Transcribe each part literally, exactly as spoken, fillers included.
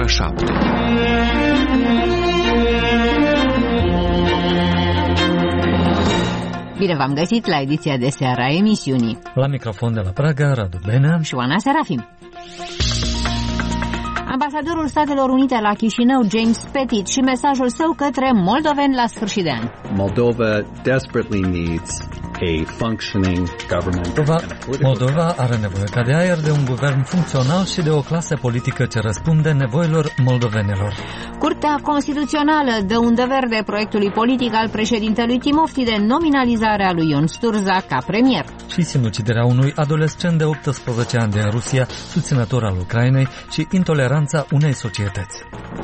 șapte. Bine v-am găsit la ediția de seară a emisiunii. La microfon de la Praga, Radu Benea și Oana Serafim. Ambasadorul Statelor Unite la Chișinău, James Pettit, și mesajul său către moldoveni la sfârșit de an. Moldova desperately needs a functioning government. Moldova, Moldova are nevoie ca de aer de un guvern funcțional și de o clasă politică ce răspunde nevoilor moldovenilor. Curtea Constituțională dă undă verde proiectului politic al președintelui Timofti de nominalizare a lui Ion Sturza ca premier. Și sinuciderea unui adolescent de optsprezece ani din Rusia, susținător al Ucrainei, și intoleranța unei societăți.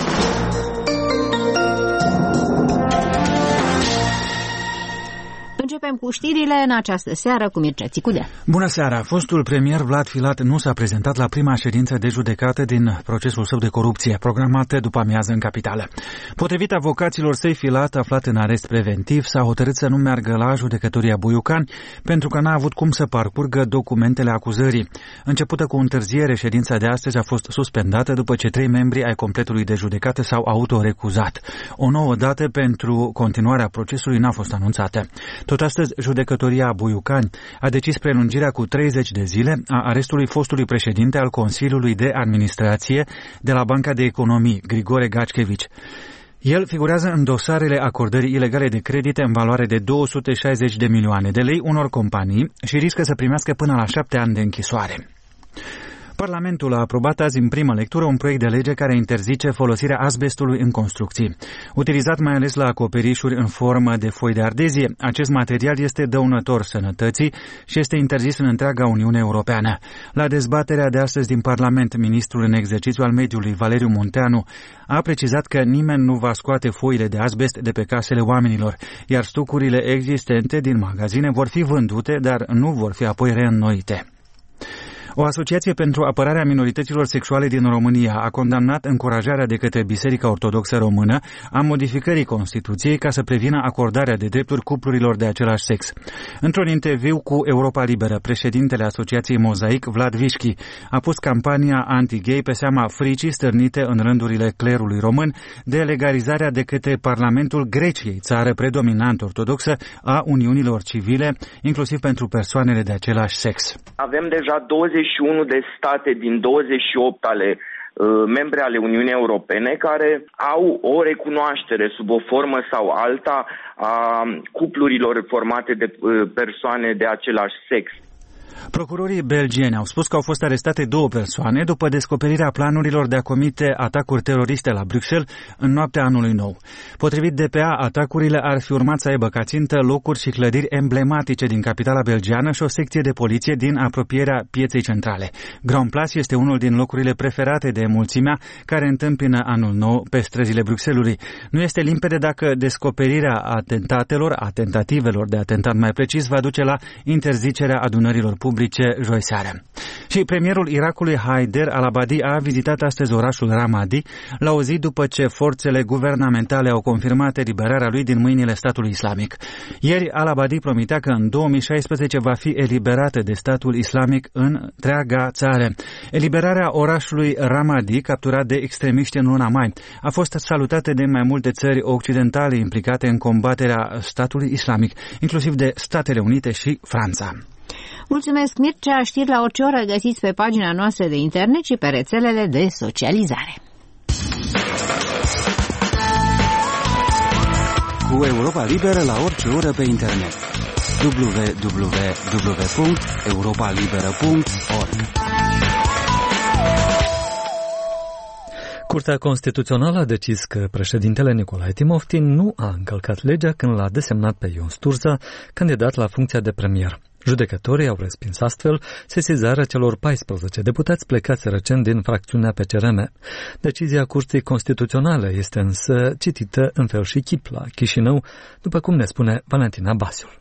Începem cu știrile în această seară cu Mircea Țicudea. Bună seara! Fostul premier Vlad Filat nu s-a prezentat la prima ședință de judecată din procesul său de corupție, programată după amiază în capitală. Potrivit avocaților săi, Filat, aflat în arest preventiv, s-a hotărât să nu meargă la judecătoria Buiucani pentru că n-a avut cum să parcurgă documentele acuzării. Începută cu întârziere, ședința de astăzi a fost suspendată după ce trei membri ai completului de judecată s-au autorecuzat. O nouă dată pentru continuarea procesului n-a fost anunțată. Tot astăzi, judecătoria Buiucani a decis prelungirea cu treizeci de zile a arestului fostului președinte al Consiliului de Administrație de la Banca de Economii, Grigore Gačkević. El figurează în dosarele acordării ilegale de credite în valoare de două sute șaizeci de milioane de lei unor companii și riscă să primească până la șapte ani de închisoare. Parlamentul a aprobat azi în primă lectură un proiect de lege care interzice folosirea azbestului în construcții. Utilizat mai ales la acoperișuri în formă de foi de ardezie, acest material este dăunător sănătății și este interzis în întreaga Uniune Europeană. La dezbaterea de astăzi din Parlament, ministrul în exercițiu al mediului, Valeriu Munteanu, a precizat că nimeni nu va scoate foile de azbest de pe casele oamenilor, iar stucurile existente din magazine vor fi vândute, dar nu vor fi apoi reînnoite. O asociație pentru apărarea minorităților sexuale din România a condamnat încurajarea de către Biserica Ortodoxă Română a modificării Constituției ca să prevină acordarea de drepturi cuplurilor de același sex. Într-un interviu cu Europa Liberă, președintele Asociației Mozaic, Vlad Vișchi, a pus campania anti-gay pe seama fricii stârnite în rândurile clerului român de legalizarea de către Parlamentul Greciei, țară predominant ortodoxă, a uniunilor civile, inclusiv pentru persoanele de același sex. Avem deja douăzeci și unu de state din douăzeci și opt ale uh, membre ale Uniunii Europene care au o recunoaștere sub o formă sau alta a cuplurilor formate de uh, persoane de același sex. Procurorii belgieni au spus că au fost arestate două persoane după descoperirea planurilor de a comite atacuri teroriste la Bruxelles în noaptea anului nou. Potrivit D P A, atacurile ar fi urmat să aibă ca țintă locuri și clădiri emblematice din capitala belgiană și o secție de poliție din apropierea pieței centrale. Grand Place este unul din locurile preferate de mulțimea care întâmpină anul nou pe străzile Bruxellesului. Nu este limpede dacă descoperirea atentatelor, a tentativelor de atentat mai precis, va duce la interzicerea adunărilor publice joi seară. Și premierul Irakului Haider al-Abadi a vizitat astăzi orașul Ramadi la o zi după ce forțele guvernamentale au confirmat eliberarea lui din mâinile statului islamic. Ieri al-Abadi promitea că în două mii șaisprezece va fi eliberată de statul islamic în întreaga țară. Eliberarea orașului Ramadi, capturat de extremiști în luna mai, a fost salutată de mai multe țări occidentale implicate în combaterea statului islamic, inclusiv de Statele Unite și Franța. Mulțumesc, Mircea. Știri la orice oră găsiți pe pagina noastră de internet și pe rețelele de socializare. Cu Europa Liberă la orice oră pe internet. w w w punct europa liberă punct org. Curtea Constituțională a decis că președintele Nicolae Timofti nu a încălcat legea când l-a desemnat pe Ion Sturza candidat la funcția de premier. Judecătorii au respins astfel sesizarea celor paisprezece deputați plecați recent din fracțiunea P C R M. Decizia Curții Constituționale este însă citită în fel și chip la Chișinău, după cum ne spune Valentina Basiul.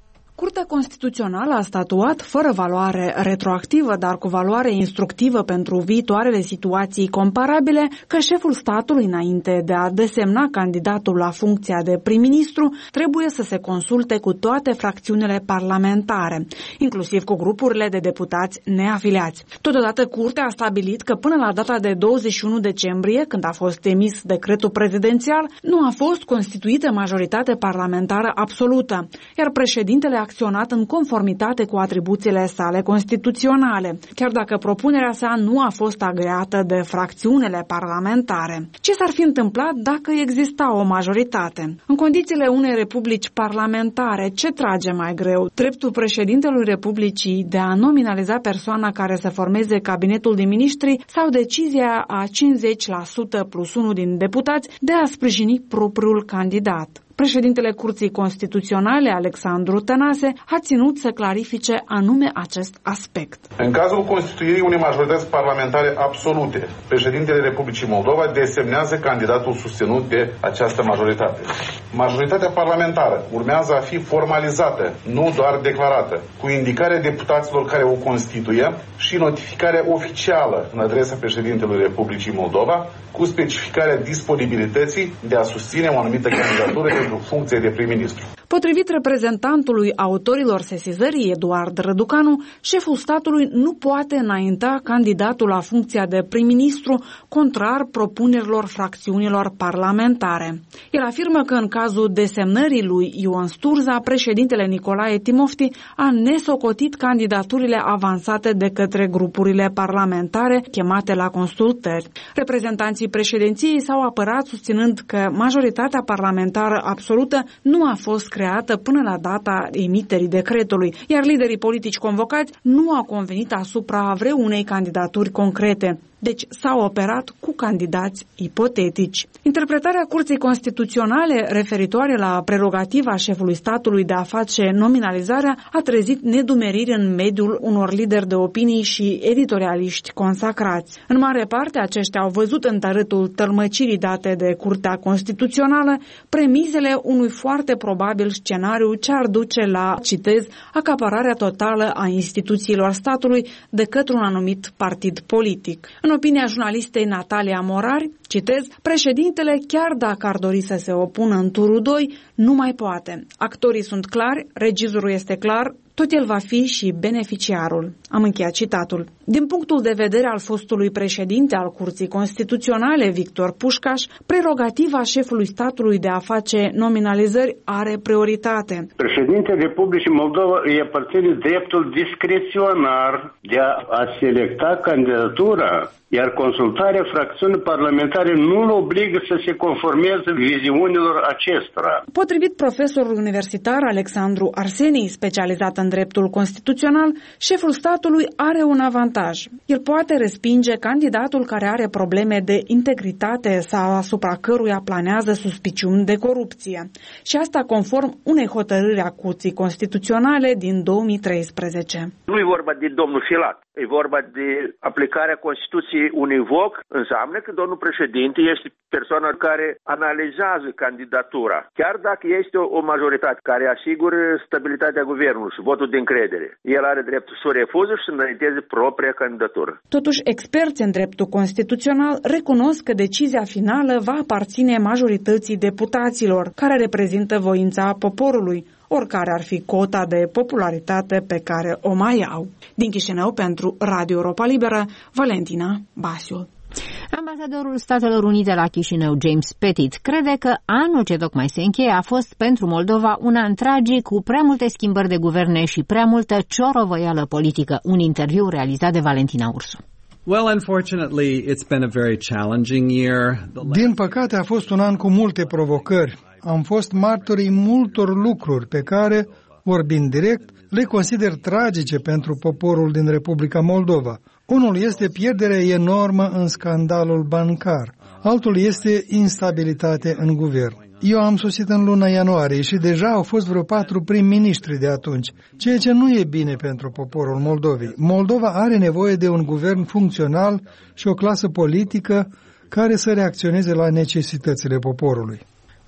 Curtea Constituțională a statuat, fără valoare retroactivă, dar cu valoare instructivă pentru viitoarele situații comparabile, că șeful statului, înainte de a desemna candidatul la funcția de prim-ministru, trebuie să se consulte cu toate fracțiunile parlamentare, inclusiv cu grupurile de deputați neafiliați. Totodată, Curtea a stabilit că până la data de douăzeci și unu decembrie, când a fost emis decretul prezidențial, nu a fost constituită majoritate parlamentară absolută, iar președintele a acționat în conformitate cu atribuțiile sale constituționale, chiar dacă propunerea sa nu a fost agreată de fracțiunile parlamentare. Ce s-ar fi întâmplat dacă exista o majoritate? În condițiile unei republici parlamentare, ce trage mai greu? Dreptul președintelui Republicii de a nominaliza persoana care să formeze cabinetul de miniștri sau decizia a cincizeci la sută plus unu din deputați de a sprijini propriul candidat? Președintele Curții Constituționale, Alexandru Tănase, a ținut să clarifice anume acest aspect. În cazul constituirii unei majorități parlamentare absolute, președintele Republicii Moldova desemnează candidatul susținut de această majoritate. Majoritatea parlamentară urmează a fi formalizată, nu doar declarată, cu indicarea deputaților care o constituie și notificarea oficială în adresa președintelui Republicii Moldova, cu specificarea disponibilității de a susține o anumită candidatură pentru funcție de prim-ministru. Potrivit reprezentantului autorilor sesizării, Eduard Răducanu, șeful statului nu poate înainta candidatul la funcția de prim-ministru contrar propunerilor fracțiunilor parlamentare. El afirmă că în cazul desemnării lui Ion Sturza, președintele Nicolae Timofti a nesocotit candidaturile avansate de către grupurile parlamentare chemate la consultări. Reprezentanții președinției s-au apărat susținând că majoritatea parlamentară absolută nu a fost creată până la data emiterii decretului, iar liderii politici convocați nu au convenit asupra vreunei candidaturi concrete. Deci s-au operat cu candidați ipotetici. Interpretarea Curții Constituționale referitoare la prerogativa șefului statului de a face nominalizarea a trezit nedumeriri în mediul unor lideri de opinii și editorialiști consacrați. În mare parte, aceștia au văzut în tărâtul tălmăcirii date de Curtea Constituțională premizele unui foarte probabil scenariu ce ar duce la, citez, acapararea totală a instituțiilor statului de către un anumit partid politic. În opinia jurnalistei Natalia Morari, citez, președintele, chiar dacă ar dori să se opună în turul doi, nu mai poate. Actorii sunt clari, regizorul este clar, tot el va fi și beneficiarul. Am încheiat citatul. Din punctul de vedere al fostului președinte al Curții Constituționale, Victor Pușcaș, prerogativa șefului statului de a face nominalizări are prioritate. Președintele Republicii Moldova îi aparține dreptul discreționar de a selecta candidatura, iar consultarea fracțiunii parlamentare nu îl obligă să se conformeze viziunilor acestora. Potrivit profesorul universitar Alexandru Arsenii, specializat în dreptul constituțional, șeful statului are un avantaj. El poate respinge candidatul care are probleme de integritate sau asupra căruia planează suspiciuni de corupție. Și asta conform unei hotărâri a Curții Constituționale din două mii treisprezece. Nu e vorba de domnul Filat, e vorba de aplicarea Constituției univoc, înseamnă că domnul președinte este persoana care analizează candidatura, chiar dacă este o majoritate care asigură stabilitatea guvernului și votul de încredere. El are dreptul să o refuză și să înainteze propria candidatură. Totuși, experți în dreptul constituțional recunosc că decizia finală va aparține majorității deputaților, care reprezintă voința poporului, oricare ar fi cota de popularitate pe care o mai au. Din Chișinău, pentru Radio Europa Liberă, Valentina Basiu. Ambasadorul Statelor Unite la Chișinău, James Pettit, crede că anul ce tocmai se încheie a fost pentru Moldova un an tragic cu prea multe schimbări de guverne și prea multă ciorovăială politică. Un interviu realizat de Valentina Ursu. Well, unfortunately, it's been a very challenging year. Din păcate a fost un an cu multe provocări. Am fost martorii multor lucruri pe care, vorbind direct, le consider tragice pentru poporul din Republica Moldova. Unul este pierderea enormă în scandalul bancar, altul este instabilitate în guvern. Eu am sosit în luna ianuarie și deja au fost vreo patru prim-ministri de atunci, ceea ce nu e bine pentru poporul Moldovei. Moldova are nevoie de un guvern funcțional și o clasă politică care să reacționeze la necesitățile poporului.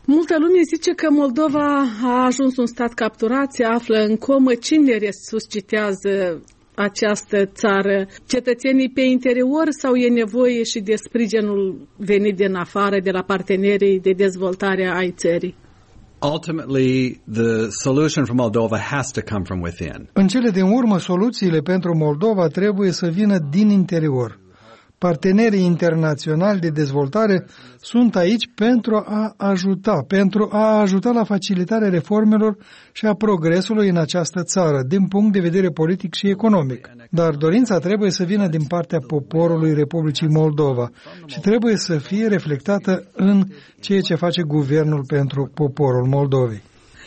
Multă lume zice că Moldova a ajuns un stat capturat, se află în comă. Cine resuscitează această țară? Cetățenii pe interior sau e nevoie și de sprijinul venit din afară, de la partenerii de dezvoltare ai țării? Ultimately, the solution for Moldova has to come from within. În cele din urmă, soluțiile pentru Moldova trebuie să vină din interior. Partenerii internaționali de dezvoltare sunt aici pentru a ajuta, pentru a ajuta la facilitarea reformelor și a progresului în această țară, din punct de vedere politic și economic. Dar dorința trebuie să vină din partea poporului Republicii Moldova și trebuie să fie reflectată în ceea ce face guvernul pentru poporul Moldovei.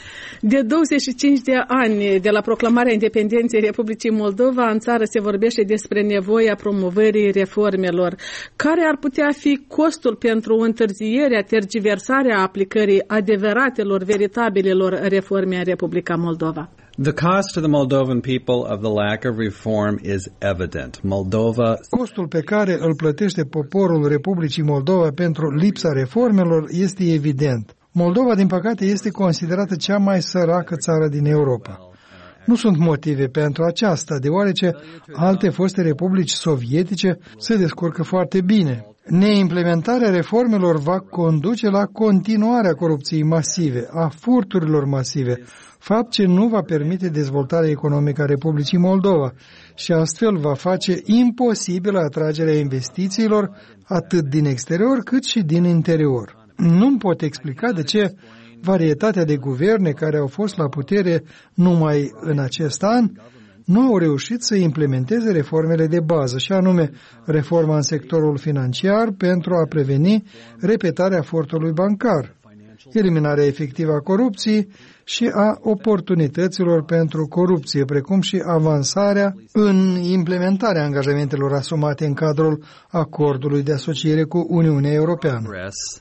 De douăzeci și cinci de ani de la proclamarea independenței Republicii Moldova, în țară se vorbește despre nevoia promovării reformelor. Care ar putea fi costul pentru întârzierea, tergiversarea aplicării adevăratelor, veritabilelor reforme în Republica Moldova? The cost to the Moldovan people of the lack of reform is evident. Moldova... Costul pe care îl plătește poporul Republicii Moldova pentru lipsa reformelor este evident. Moldova, din păcate, este considerată cea mai săracă țară din Europa. Nu sunt motive pentru aceasta, deoarece alte foste republici sovietice se descurcă foarte bine. Neimplementarea reformelor va conduce la continuarea corupției masive, a furturilor masive, fapt ce nu va permite dezvoltarea economică a Republicii Moldova și astfel va face imposibilă atragerea investițiilor atât din exterior cât și din interior. Nu-mi pot explica de ce varietatea de guverne care au fost la putere numai în acest an nu au reușit să implementeze reformele de bază, și anume reforma în sectorul financiar pentru a preveni repetarea furtului bancar, eliminarea efectivă a corupției și a oportunităților pentru corupție, precum și avansarea în implementarea angajamentelor asumate în cadrul acordului de asociere cu Uniunea Europeană.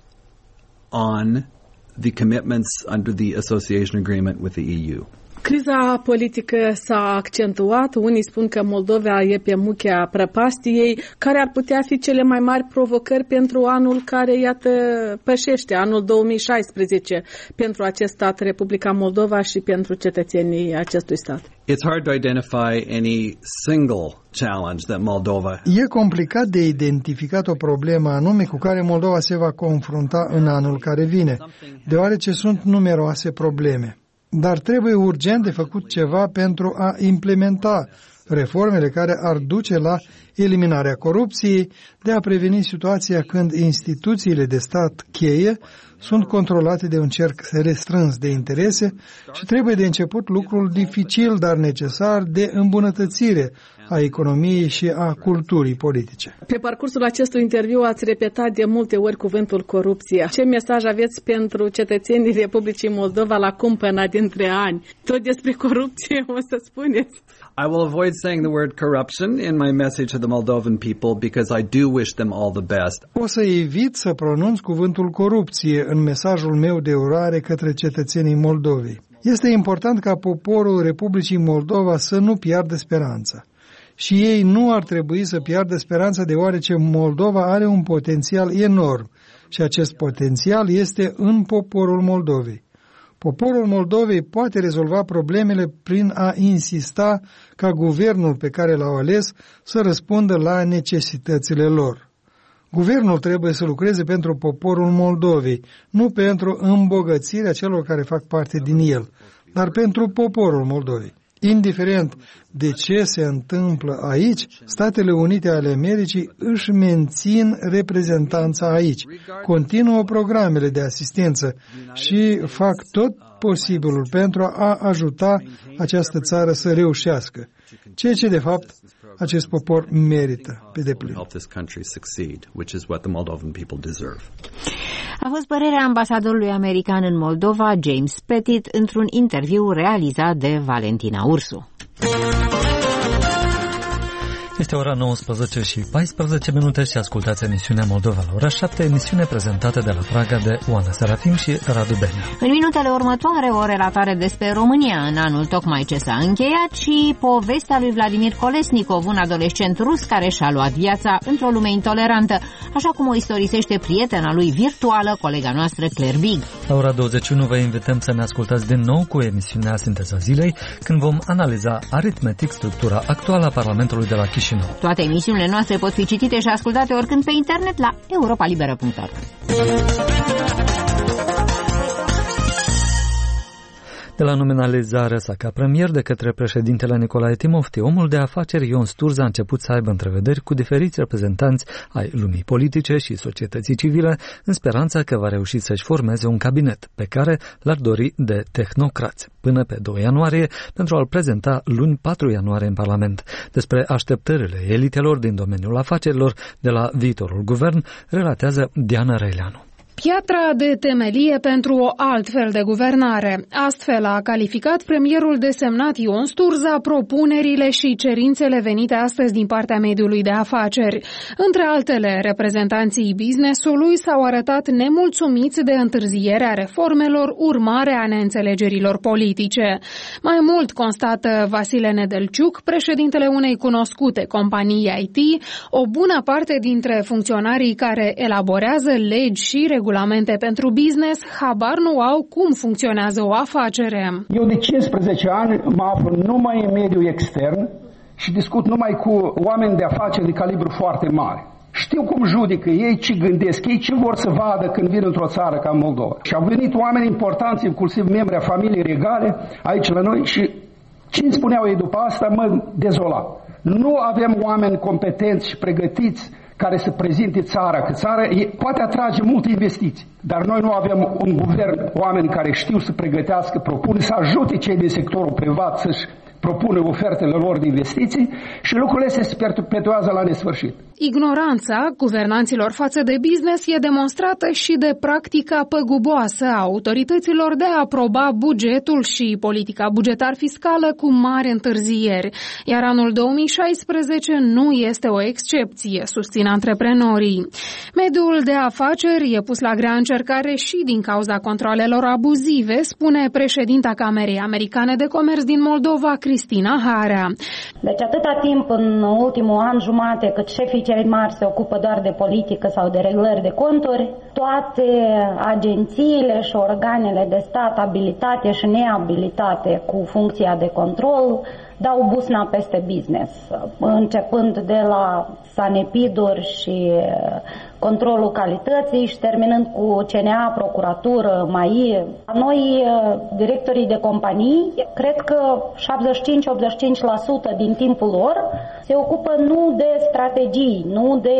On the commitments under the association agreement with the E U. Criza politică s-a accentuat. Unii spun că Moldova e pe muchea prăpastiei. Care ar putea fi cele mai mari provocări pentru anul care, iată, pășește, anul două mii șaisprezece, pentru acest stat, Republica Moldova, și pentru cetățenii acestui stat? It's hard to identify any single challenge that Moldova... E complicat de identificat o problemă anume cu care Moldova se va confrunta în anul care vine, deoarece sunt numeroase probleme. Dar trebuie urgent de făcut ceva pentru a implementa reformele care ar duce la eliminarea corupției, de a preveni situația când instituțiile de stat cheie sunt controlate de un cerc restrâns de interese și trebuie de început lucrul dificil, dar necesar, de îmbunătățire a economiei și a culturii politice. Pe parcursul acestui interviu ați repetat de multe ori cuvântul corupție. Ce mesaj aveți pentru cetățenii Republicii Moldova la cumpăna dintre ani? Tot despre corupție o să spuneți? I will avoid saying the word corruption in my message to the Moldovan people because I do wish them all the best. O să evit să pronunț cuvântul corupție în mesajul meu de urare către cetățenii Moldovei. Este important ca poporul Republicii Moldova să nu piardă speranța. Și ei nu ar trebui să piardă speranța, deoarece Moldova are un potențial enorm și acest potențial este în poporul Moldovei. Poporul Moldovei poate rezolva problemele prin a insista ca guvernul pe care l-au ales să răspundă la necesitățile lor. Guvernul trebuie să lucreze pentru poporul Moldovei, nu pentru îmbogățirea celor care fac parte din el, dar pentru poporul Moldovei. Indiferent de ce se întâmplă aici, Statele Unite ale Americii își mențin reprezentanța aici, continuă programele de asistență și fac tot posibilul pentru a ajuta această țară să reușească, ceea ce de fapt acest popor merită pe deplin. A fost părerea ambasadorului american în Moldova, James Pettit, într-un interviu realizat de Valentina Ursu. Este ora nouăsprezece și paisprezece minute și ascultați emisiunea Moldova la ora șapte, emisiune prezentată de la Praga de Oana Serafim și Radu Benea. În minutele următoare o relatare despre România în anul tocmai ce s-a încheiat și povestea lui Vladimir Kolesnikov, un adolescent rus care și-a luat viața într-o lume intolerantă, așa cum o istorisește prietena lui virtuală, colega noastră Claire Big. La ora douăzeci și unu vă invităm să ne ascultați din nou cu emisiunea Sinteza Zilei, când vom analiza aritmetic structura actuală a Parlamentului de la Chișinău. Toate emisiunile noastre pot fi citite și ascultate oricând pe internet la europa liberă punct org. De la nominalizarea sa ca premier de către președintele Nicolae Timofti, omul de afaceri Ion Sturza a început să aibă întrevederi cu diferiți reprezentanți ai lumii politice și societății civile, în speranța că va reuși să-și formeze un cabinet pe care l-ar dori de tehnocrați, până pe doi ianuarie, pentru a-l prezenta luni patru ianuarie în Parlament. Despre așteptările elitelor din domeniul afacerilor de la viitorul guvern, relatează Diana Reileanu. Piatra de temelie pentru o altfel de guvernare. Astfel a calificat premierul desemnat Ion Sturza propunerile și cerințele venite astăzi din partea mediului de afaceri. Între altele, reprezentanții business-ului s-au arătat nemulțumiți de întârzierea reformelor, urmare a neînțelegerilor politice. Mai mult, constată Vasile Nedelciuc, președintele unei cunoscute companii I T, o bună parte dintre funcționarii care elaborează legi și regulamente regulamente pentru business, habar nu au cum funcționează o afacere. Eu de cincisprezece ani mă aflu numai în mediul extern și discut numai cu oameni de afaceri de calibru foarte mare. Știu cum judecă ei, ce gândesc ei, ce vor să vadă când vin într-o țară ca Moldova. Și au venit oameni importanți, inclusiv membri a familiei regale, aici la noi, și ce îmi spuneau ei după asta mă dezola. Nu avem oameni competenți și pregătiți care să prezinte țara, că țara e, poate atrage multe investiții, dar noi nu avem un guvern, oameni care știu să pregătească, propune, să ajute cei din sectorul privat să-și propună ofertele lor de investiții și lucrurile se perpetuează la nesfârșit. Ignoranța guvernanților față de business e demonstrată și de practica păguboasă a autorităților de a aproba bugetul și politica bugetar-fiscală cu mari întârzieri, iar anul două mii șaisprezece nu este o excepție, susțin antreprenorii. Mediul de afaceri e pus la grea încercare și din cauza controalelor abuzive, spune președinta Camerei Americane de Comerț din Moldova, Cristina Harea. Deci atâta timp în ultimul an jumate cât șefii cei mari se ocupă doar de politică sau de reglări de conturi, toate agențiile și organele de stat abilitate și neabilitate cu funcția de control dau busna peste business, începând de la sanepiduri și controlul calității și terminând cu C N A, procuratură, M A I. Noi, directorii de companii, cred că șaptezeci și cinci - optzeci și cinci la sută din timpul lor se ocupă nu de strategii, nu de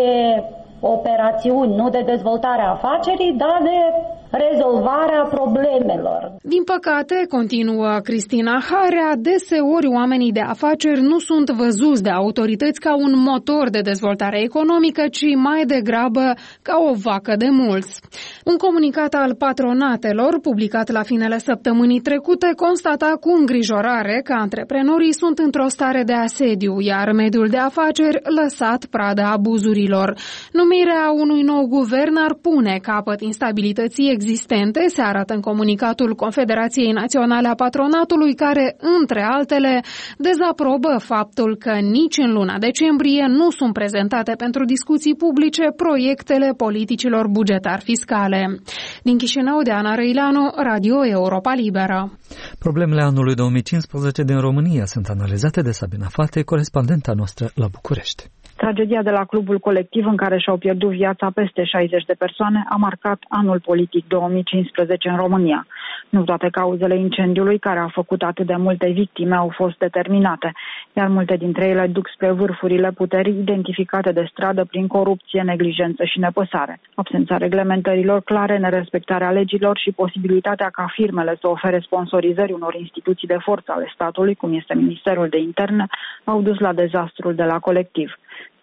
operațiuni, nu de dezvoltarea afacerii, dar de rezolvarea problemelor. Din păcate, continuă Cristina Harea, deseori oamenii de afaceri nu sunt văzuți de autorități ca un motor de dezvoltare economică, ci mai degrabă ca o vacă de mulți. Un comunicat al patronatelor, publicat la finele săptămânii trecute, constata cu îngrijorare că antreprenorii sunt într-o stare de asediu, iar mediul de afaceri lăsat pradă abuzurilor. Numirea unui nou guvern ar pune capăt instabilității existente, se arată în comunicatul Confederației Naționale a Patronatului, care, între altele, dezaprobă faptul că nici în luna decembrie nu sunt prezentate pentru discuții publice proiectele politicilor bugetar-fiscale. Din Chișinău, Diana Răileanu, Radio Europa Liberă. Problemele anului două mii cincisprezece din România sunt analizate de Sabina Fate, corespondenta noastră la București. Tragedia de la clubul colectiv în care și-au pierdut viața peste șaizeci de persoane a marcat anul politic două mii cincisprezece în România. Nu toate cauzele incendiului, care a făcut atât de multe victime, au fost determinate, iar multe dintre ele duc spre vârfurile puterii identificate de stradă prin corupție, neglijență și nepăsare. Absența reglementărilor clare, nerespectarea legilor și posibilitatea ca firmele să ofere sponsorizări unor instituții de forță ale statului, cum este Ministerul de Interne, au dus la dezastrul de la colectiv.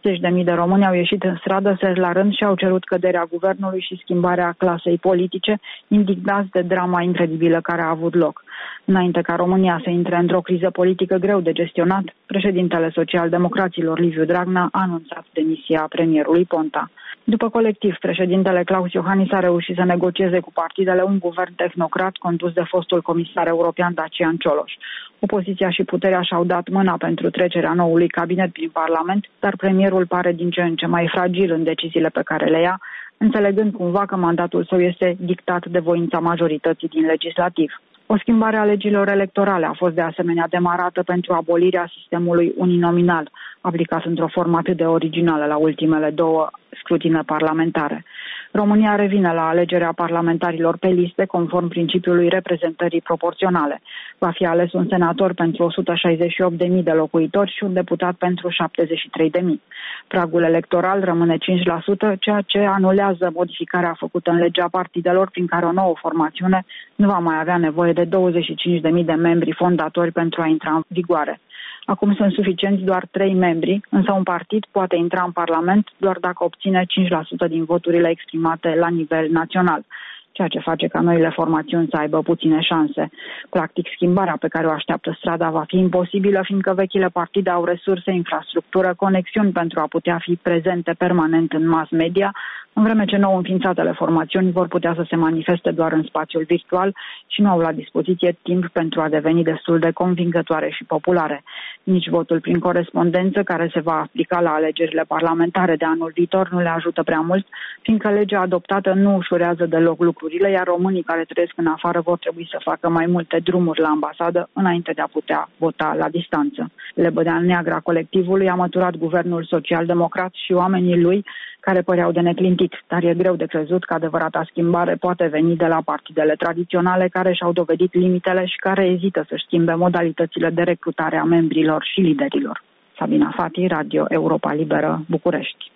Zeci de mii de români au ieșit în stradă seri la rând și au cerut căderea guvernului și schimbarea clasei politice, indignați de drama incredibilă care a avut loc. Înainte ca România să intre într-o criză politică greu de gestionat, președintele social-democraților Liviu Dragnea a anunțat demisia premierului Ponta. După colectiv, președintele Klaus Iohannis a reușit să negocieze cu partidele un guvern tehnocrat condus de fostul comisar european Dacian Cioloș. Opoziția și puterea și-au dat mâna pentru trecerea noului cabinet prin Parlament, dar premierul pare din ce în ce mai fragil în deciziile pe care le ia, înțelegând cumva că mandatul său este dictat de voința majorității din legislativ. O schimbare a legilor electorale a fost de asemenea demarată pentru abolirea sistemului uninominal, aplicat într-o formă atât de originală la ultimele două scrutine parlamentare. România revine la alegerea parlamentarilor pe liste conform principiului reprezentării proporționale. Va fi ales un senator pentru o sută șaizeci și opt de mii de locuitori și un deputat pentru șaptezeci și trei de mii. Pragul electoral rămâne cinci la sută, ceea ce anulează modificarea făcută în legea partidelor prin care o nouă formațiune nu va mai avea nevoie de douăzeci și cinci de mii de membri fondatori pentru a intra în vigoare. Acum sunt suficienți doar trei membri, însă un partid poate intra în Parlament doar dacă obține cinci la sută din voturile exprimate la nivel național, ceea ce face ca noile formațiuni să aibă puține șanse. Practic, schimbarea pe care o așteaptă strada va fi imposibilă, fiindcă vechile partide au resurse, infrastructură, conexiuni pentru a putea fi prezente permanent în mass media, în vreme ce nou înființatele formațiuni vor putea să se manifeste doar în spațiul virtual și nu au la dispoziție timp pentru a deveni destul de convingătoare și populare. Nici votul prin corespondență, care se va aplica la alegerile parlamentare de anul viitor, nu le ajută prea mult, fiindcă legea adoptată nu ușurează deloc lucrurile, iar românii care trăiesc în afară vor trebui să facă mai multe drumuri la ambasadă înainte de a putea vota la distanță. Lebădea neagră a colectivului a măturat guvernul social-democrat și oamenii lui care păreau de neclintit, dar e greu de crezut că adevărata schimbare poate veni de la partidele tradiționale care și-au dovedit limitele și care ezită să schimbe modalitățile de recrutare a membrilor și liderilor. Sabina Fati, Radio Europa Liberă, București.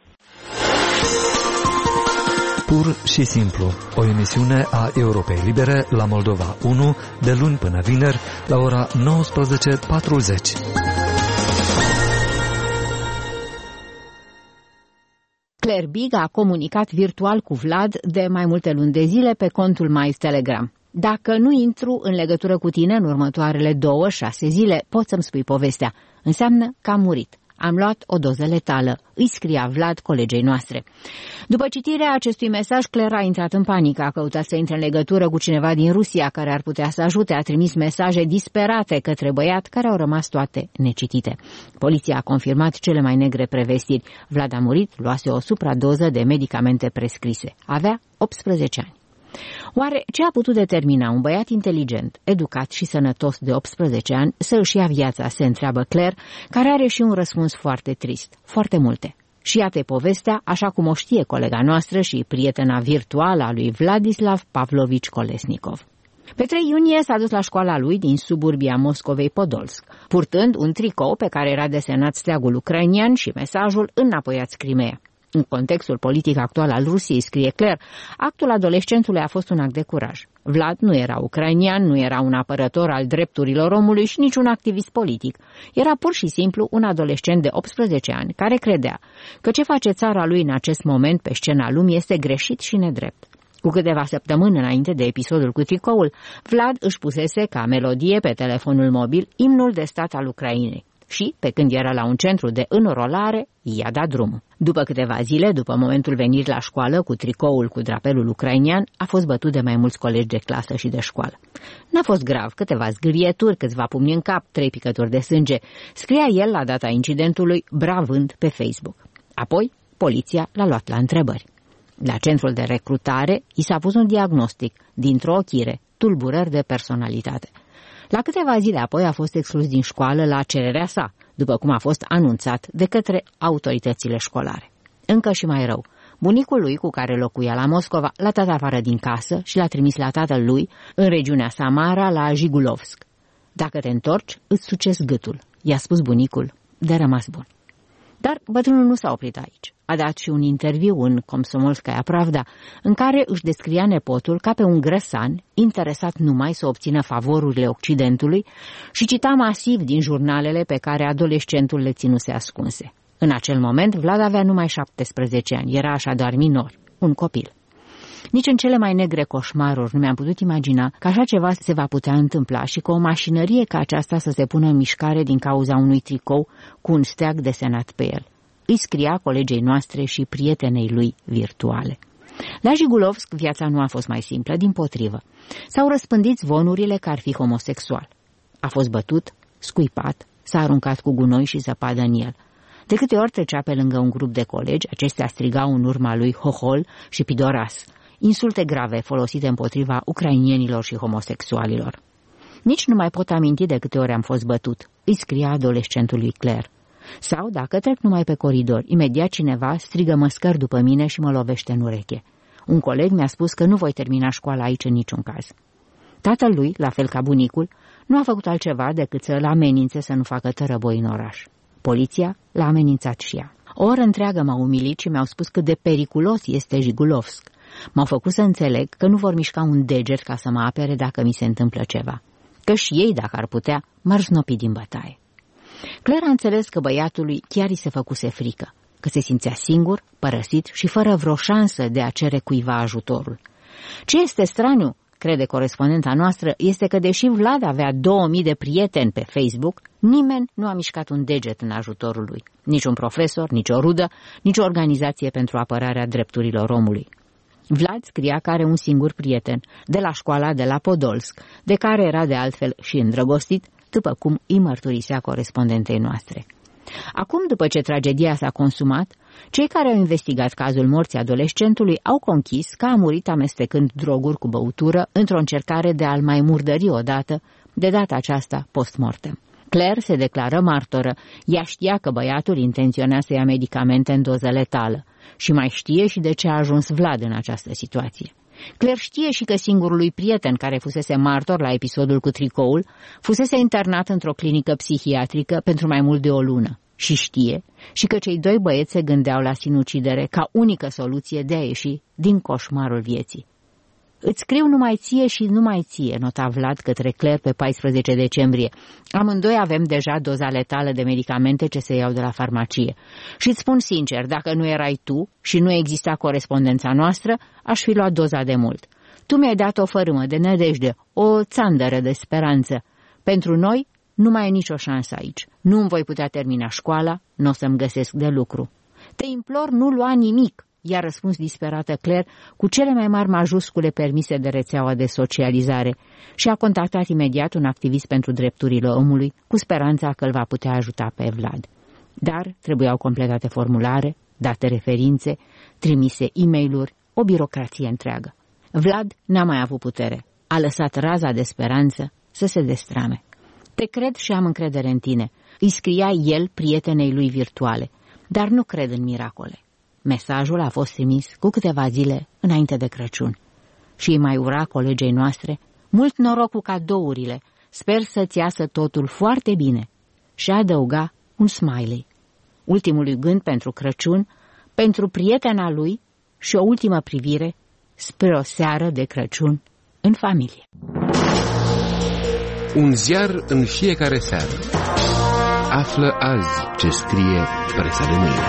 Pur și simplu, o emisiune a Europei Libere la Moldova unu, de luni până vineri, la ora nouăsprezece patruzeci. Claire Big a comunicat virtual cu Vlad de mai multe luni de zile pe contul My Telegram. Dacă nu intru în legătură cu tine în următoarele două, șase zile, poți să-mi spui povestea. Înseamnă că am murit. Am luat o doză letală, îi scria Vlad colegei noastre. După citirea acestui mesaj, Claire a intrat în panică, a căutat să intre în legătură cu cineva din Rusia care ar putea să ajute, a trimis mesaje disperate către băiat care au rămas toate necitite. Poliția a confirmat cele mai negre prevestiri. Vlad a murit, luase o supradoză de medicamente prescrise. Avea optsprezece ani. Oare ce a putut determina un băiat inteligent, educat și sănătos de optsprezece ani să își ia viața, se întreabă Claire, care are și un răspuns foarte trist, foarte multe. Și iată povestea, așa cum o știe colega noastră și prietena virtuală a lui Vladislav Pavlovici Kolesnikov. Pe trei iunie s-a dus la școala lui din suburbia Moscovei Podolsk, purtând un tricou pe care era desenat steagul ucrainian și mesajul "Înapoiați Crimea". În contextul politic actual al Rusiei, scrie Claire, actul adolescentului a fost un act de curaj. Vlad nu era ucrainian, nu era un apărător al drepturilor omului și nici un activist politic. Era pur și simplu un adolescent de optsprezece ani care credea că ce face țara lui în acest moment pe scena lumii este greșit și nedrept. Cu câteva săptămâni înainte de episodul cu tricoul, Vlad își pusese ca melodie pe telefonul mobil imnul de stat al Ucrainei. Și, pe când era la un centru de înrolare, i-a dat drumul. După câteva zile, după momentul venirii la școală cu tricoul cu drapelul ucrainian, a fost bătut de mai mulți colegi de clasă și de școală. N-a fost grav, câteva zgârieturi, câțiva pumni în cap, trei picături de sânge, scria el la data incidentului, bravând pe Facebook. Apoi, poliția l-a luat la întrebări. La centrul de recrutare, i s-a pus un diagnostic, dintr-o ochire, tulburări de personalitate. La câteva zile apoi a fost exclus din școală la cererea sa, după cum a fost anunțat de către autoritățile școlare. Încă și mai rău, bunicul lui cu care locuia la Moscova l-a dat afară din casă și l-a trimis la tatăl lui, în regiunea Samara, la Jigulovsk. Dacă te întorci, îți sucesc gâtul, i-a spus bunicul, de rămas bun. Dar bătrânul nu s-a oprit aici. A dat și un interviu în Komsomolskaya Pravda, în care își descria nepotul ca pe un grăsan interesat numai să obțină favorurile Occidentului și cita masiv din jurnalele pe care adolescentul le ținuse ascunse. În acel moment, Vlad avea numai șaptesprezece ani, era așadar minor, un copil. Nici în cele mai negre coșmaruri nu mi-am putut imagina că așa ceva se va putea întâmpla și că o mașinărie ca aceasta să se pună în mișcare din cauza unui tricou cu un steag desenat pe el. Îi scria colegei noastre și prietenei lui virtuale. La Jigulovsk viața nu a fost mai simplă, dimpotrivă. S-au răspândit zvonurile că ar fi homosexual. A fost bătut, scuipat, s-a aruncat cu gunoi și zăpadă în el. De câte ori trecea pe lângă un grup de colegi, acestea strigau în urma lui hohol și pidoras, insulte grave folosite împotriva ucrainienilor și homosexualilor. Nici nu mai pot aminti de câte ori am fost bătut, îi scria adolescentul lui Claire. Sau, dacă trec numai pe coridor, imediat cineva strigă măscări după mine și mă lovește în ureche. Un coleg mi-a spus că nu voi termina școala aici în niciun caz. Tatăl lui, la fel ca bunicul, nu a făcut altceva decât să-l amenințe să nu facă tărăboi în oraș. Poliția l-a amenințat și ea. O oră întreagă m-au umilit și mi-au spus cât de periculos este Jigulovsk. M-au făcut să înțeleg că nu vor mișca un deget ca să mă apere dacă mi se întâmplă ceva. Că și ei, dacă ar putea, m-ar snopi din bătaie. Claire a înțeles că băiatului chiar îi se făcuse frică, că se simțea singur, părăsit și fără vreo șansă de a cere cuiva ajutorul. Ce este straniu, crede corespondenta noastră, este că deși Vlad avea două mii de prieteni pe Facebook, nimeni nu a mișcat un deget în ajutorul lui. Nici un profesor, nici o rudă, nici o organizație pentru apărarea drepturilor omului. Vlad scria că are un singur prieten, de la școala de la Podolsk, de care era de altfel și îndrăgostit, după cum îi mărturisea corespondentei noastre. Acum, după ce tragedia s-a consumat, cei care au investigat cazul morții adolescentului au conchis că a murit amestecând droguri cu băutură într-o încercare de a-l mai murdări odată, de data aceasta post-mortem. Claire se declară martoră. Ea știa că băiatul intenționa să ia medicamente în doză letală și mai știe și de ce a ajuns Vlad în această situație. Claire știe și că singurul lui prieten care fusese martor la episodul cu tricoul fusese internat într-o clinică psihiatrică pentru mai mult de o lună. Și știe și că cei doi băieți se gândeau la sinucidere ca unică soluție de a ieși din coșmarul vieții. Îți scriu numai ție și numai ție, nota Vlad către Claire pe paisprezece decembrie. Amândoi avem deja doza letală de medicamente ce se iau de la farmacie. Și îți spun sincer, dacă nu erai tu și nu exista corespondența noastră, aș fi luat doza de mult. Tu mi-ai dat o fărâmă de nădejde, o țandără de speranță. Pentru noi nu mai e nicio șansă aici. Nu îmi voi putea termina școala, nu o să-mi găsesc de lucru. Te implor, nu lua nimic. I-a răspuns disperată Claire cu cele mai mari majuscule permise de rețeaua de socializare și a contactat imediat un activist pentru drepturile omului cu speranța că îl va putea ajuta pe Vlad. Dar trebuiau completate formulare, date referințe, trimise e-mail-uri, o birocrație întreagă. Vlad n-a mai avut putere. A lăsat raza de speranță să se destrame. Te cred și am încredere în tine, îi scria el prietenei lui virtuale, dar nu cred în miracole. Mesajul a fost trimis cu câteva zile înainte de Crăciun și îi mai ura colegei noastre mult noroc cu cadourile, sper să-ți iasă totul foarte bine, și adăuga un smiley, ultimului gând pentru Crăciun, pentru prietena lui și o ultimă privire spre o seară de Crăciun în familie. Un ziar în fiecare seară. Află azi ce scrie presa de mâine.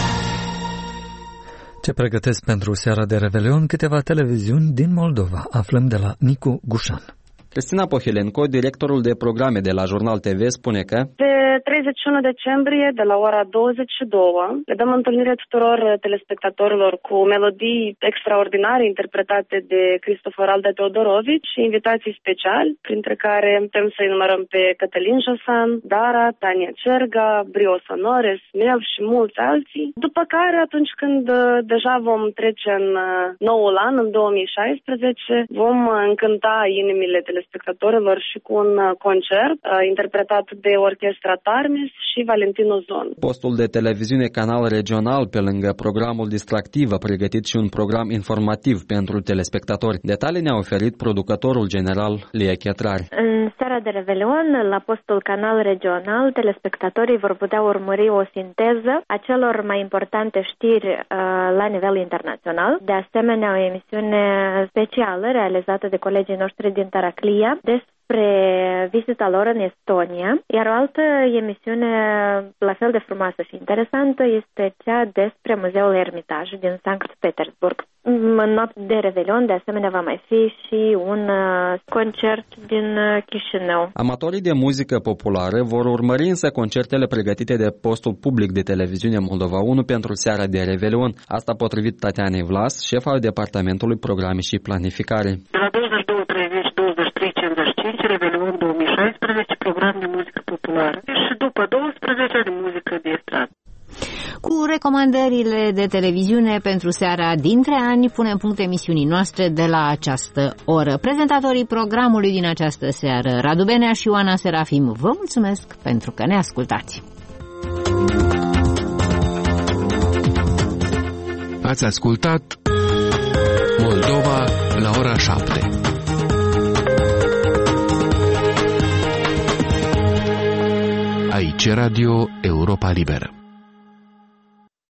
Ce pregătesc pentru seara de Revelion câteva televiziuni din Moldova. Aflăm de la Nicu Gușan. Cristina Pohilenko, directorul de programe de la Jurnal T V, spune că pe treizeci și unu decembrie, de la ora douăzeci și doi, le dăm întâlnire tuturor telespectatorilor cu melodii extraordinare interpretate de Cristofor Alda Teodorovici și invitații speciali, printre care putem să-i numărăm pe Cătălin Josan, Dara, Tania Cerga, Brio Sonores, Mev și mulți alții. După care, atunci când deja vom trece în noul an, în două mii șaisprezece, vom încânta inimile telespectatorilor și cu un concert uh, interpretat de Orchestra Tarmis și Valentin Ozon. Postul de televiziune Canal Regional, pe lângă programul distractiv, a pregătit și un program informativ pentru telespectatori. Detalii ne-a oferit producătorul general Lia Chetrari. În seara de Revelion, la postul Canal Regional, telespectatorii vor putea urmări o sinteză a celor mai importante știri uh, la nivel internațional. De asemenea, o emisiune specială realizată de colegii noștri din Taraclia despre vizita lor în Estonia, iar o altă emisiune la fel de frumoasă și interesantă este cea despre Muzeul Ermitaj din Sankt Petersburg. În noapte de Revelion, de asemenea, va mai fi și un concert din Chișinău. Amatorii de muzică populară vor urmări însă concertele pregătite de postul public de televiziune Moldova unu pentru seara de Revelion. Asta potrivit Tatianei Vlas, șefa Departamentului Programe și Planificare. De la douăzeci și doi treizeci, douăzeci și trei cincizeci și cinci, Revelion două mii șaisprezece, program de muzică populară. Și după douăsprezece de muzică de stradă. Cu recomandările de televiziune pentru seara dintre ani, punem punct emisiunii noastre de la această oră. Prezentatorii programului din această seară, Radu Benea și Ioana Serafim, vă mulțumesc pentru că ne ascultați. Ați ascultat Moldova la ora șapte. Aici Radio Europa Liberă.